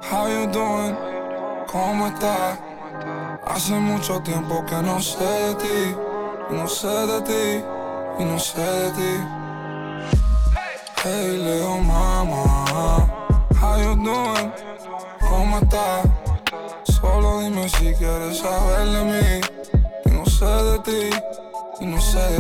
How you doing? ¿Cómo estás? Hace mucho tiempo que no sé de ti, no sé de ti, y no sé de ti. Hey, Leo, mama, how you doing? ¿Cómo estás? Solo dime si quieres saber de mí, y no sé de ti, y no sé de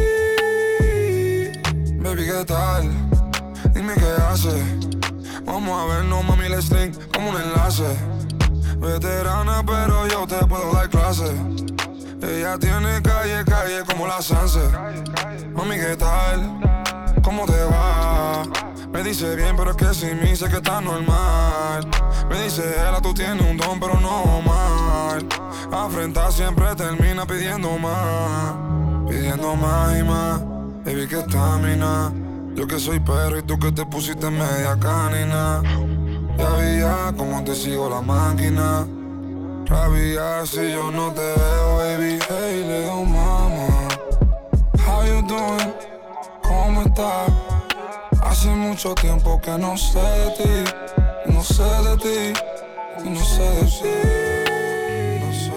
ti. Baby, ¿qué tal? Dime qué haces. Vamos a vernos, mami, let's link como un enlace. Veterana, pero yo te puedo dar clase. Ella tiene calle, calle como la Sunset. Mami, ¿qué tal? ¿Cómo te va? Me dice bien, pero es que sin mí sé que está normal. Me dice ella, tú tienes un don, pero no mal. Afrentar siempre termina pidiendo más. Pidiendo más y más. Baby, que estamina. Yo que soy perro y tú que te pusiste media canina. Ya veía cómo te sigo la máquina. Rabia si yo no te veo, baby. Hey, Leo, mama, how you doing? ¿Cómo estás? Hace mucho tiempo que no sé de ti, no sé de ti, y no sé de ti. No sé.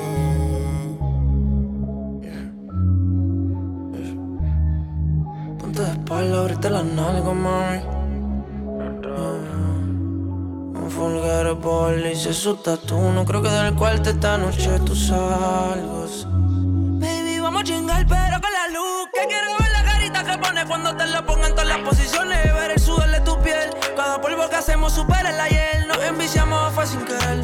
Ponte de espalda, abrite las nalgas, mami. Un fulgare boli, si su tatu. No creo que del cuarto esta noche tú salgas. Baby, vamos a chingar, pero con la luz. Que quiero ver la carita que pone cuando te la pongan en todas las posiciones. Ver el sudor de tu piel. Cada polvo que hacemos supera el ayer. Nos enviciamos, fue sin querer.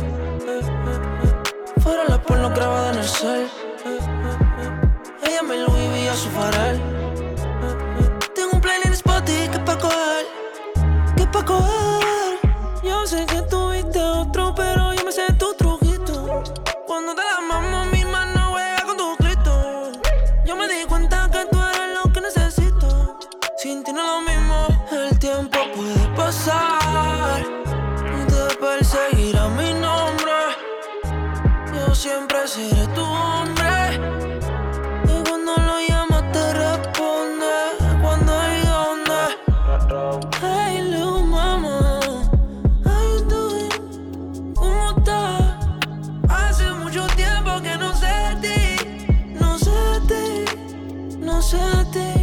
Fuera la porno grabada en el cel. Ella me Louis V a su farol. Tengo un playlist Spotify que pa' coger, que pa' coger. Yo sé que tuviste otro, pero yo me sé tu truquito. Cuando te la mamo, mi mano juega con tu grito. Yo me di cuenta que tú eres lo que necesito. Sin ti no es lo mismo. El tiempo puede pasar y te perseguirá mi nombre. Yo siempre seré tu hombre. Y cuando lo llamas te responde. Cuando y dónde. Hey, little mama, how you doing? ¿Cómo estás? Hace mucho tiempo que no sé de ti, no sé de ti, no sé de ti.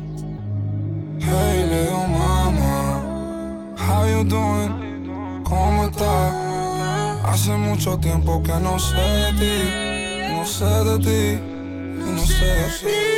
Hey, Leo, mama, how you doing? ¿Cómo estás? Hace mucho tiempo que no sé de ti, no sé de ti, y no sé de ti.